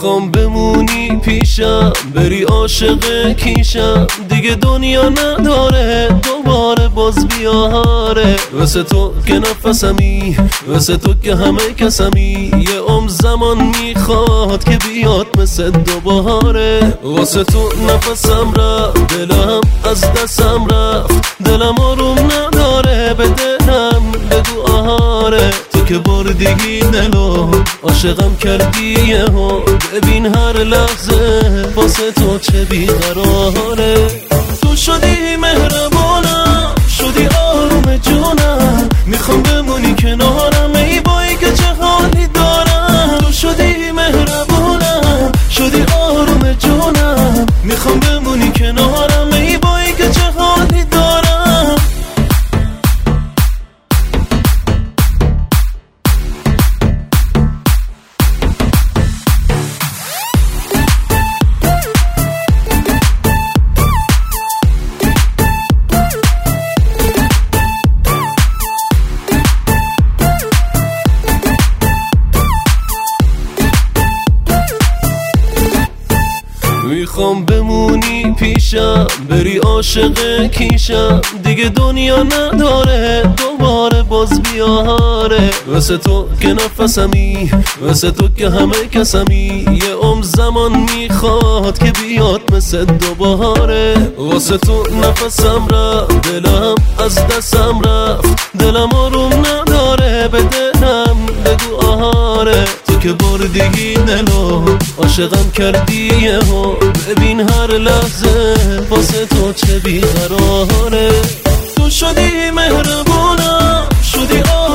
میخوام بمونی پیشم، بری عاشق کیشم، دیگه دنیا نداره دوباره باز بیاره. واسه تو که نفسمی، واسه تو که همه کسمی، یه عمر زمان میخواد که بیاد مثل دوباره. واسه تو نفسم رفت، دلم از دستم رفت، دلم آروم نداره، به دلم بگو آره. تو که بردی دلو عاشقم کردی یهو، ببین هر لحظه واسه تو چه بیقراره. تو شدی مهربانم، شدی آروم جونم، میخوام بمونی کنارم ای بایی که چه حالی دارم. تو شدی مهربانم، شدی آروم جونم، میخوام بمونی کنارم ای بایی که چه حالی دارم. میخوام بمونی پیشم، بری عاشق کیشم، دیگه دنیا نداره دوباره باز بیاره. واسه تو که نفسمی، واسه تو که همه کسمی، یه عمر زمان میخواد که بیاد مثل دوباره. واسه تو نفسم رفت، دلم از دستم رفت، دلم آروم نداره، به دلم بگو آره. تو که بردی دلو عاشقم کردی یهو، ببین هر لحظه واسه تو چه بیقراره. تو شدی مهربانم، شدی